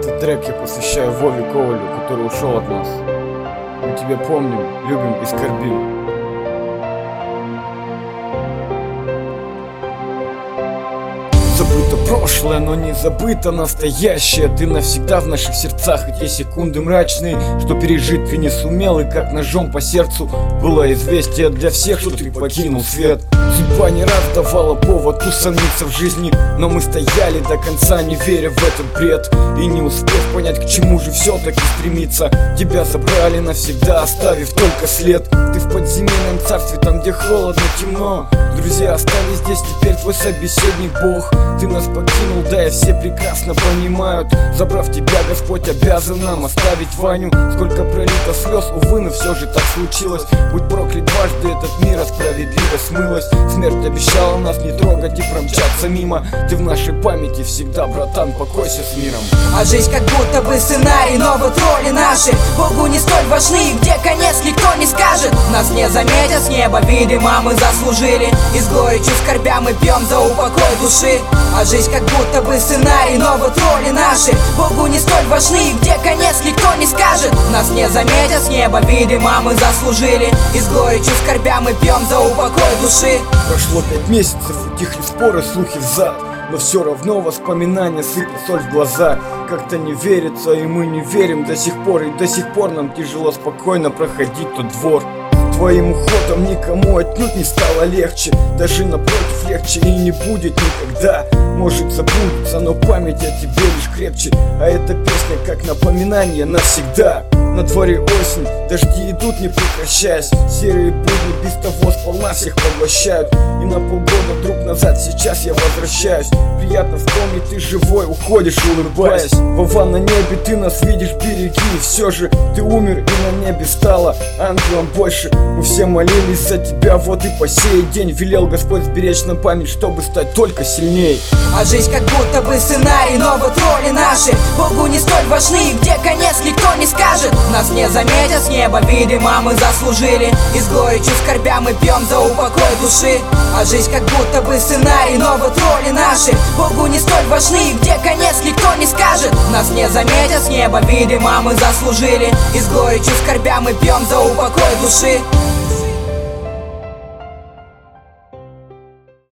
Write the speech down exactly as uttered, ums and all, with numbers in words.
Этот трек я посвящаю Вове Ковалю, который ушел от нас. Мы тебя помним, любим и скорбим. Забыто прошлое, но не забыто настоящее. Ты навсегда в наших сердцах, и те секунды мрачные, что пережить ты не сумел. И как ножом по сердцу было известие для всех, что ты покинул свет. Судьба не раз давала повод усомниться в жизни, но мы стояли до конца, не веря в этот бред. И не успев понять, к чему же все-таки стремиться, тебя забрали навсегда, оставив только след. Ты в подземельном царстве, там где холодно, темно. Друзья остались здесь, теперь твой собеседник Бог. Ты нас покинул, да и все прекрасно понимают. Забрав тебя, Господь обязан нам оставить Ваню. Сколько пролито слез, увы, но все же так случилось. Будь проклят дважды этот мир, а справедливость смылась. Смерть обещала нас не трогать и промчаться мимо. Ты в нашей памяти всегда, братан, покойся с миром. А жизнь как будто бы сценарий, но вот роли наши Богу не столь важны, и где конец никто не скажет. Нас не заметят с неба, видимо, мы заслужили. И с горечью скорбя мы пьем за упокой души. А жизнь как будто бы сценарий, но вот роли наши Богу не столь важны, и где конец никто не скажет. Нас не заметят с неба, видимо, мы заслужили. И с горечью скорбя мы пьем за упокой души. Прошло пять месяцев, утихли споры, слухи взад, но все равно воспоминания сыпят соль в глаза. Как-то не верится, и мы не верим до сих пор. И до сих пор нам тяжело спокойно проходить тот двор. Твоим уходом никому отнюдь не стало легче. Даже напротив, легче и не будет никогда. Может забудется, но память о тебе лишь крепче. А эта песня как напоминание навсегда. На дворе осень, дожди идут не прекращаясь. Серые будни без того сполна всех поглощают. И на полгода вдруг назад сейчас я возвращаюсь. Приятно вспомнить, ты живой, уходишь улыбаясь. Вова, на небе ты нас видишь, береги. И все же ты умер, и на небе стало ангелом больше. Мы все молились за тебя, вот и по сей день велел Господь сберечь нам память, чтобы стать только сильней. А жизнь как будто бы сценарий, но вот роли наши Богу не столь важны, и где конец никто не скажет. Нас не заметят с неба, видимо, мы заслужили. И с горечью скорбя мы пьем за упокой души. А жизнь как будто бы сценарий, но вот роли наши Богу не столь важны, и где конец никто не скажет. Нас не заметят с неба, видимо, мы заслужили. И с горечью скорбя мы пьем за упокой души.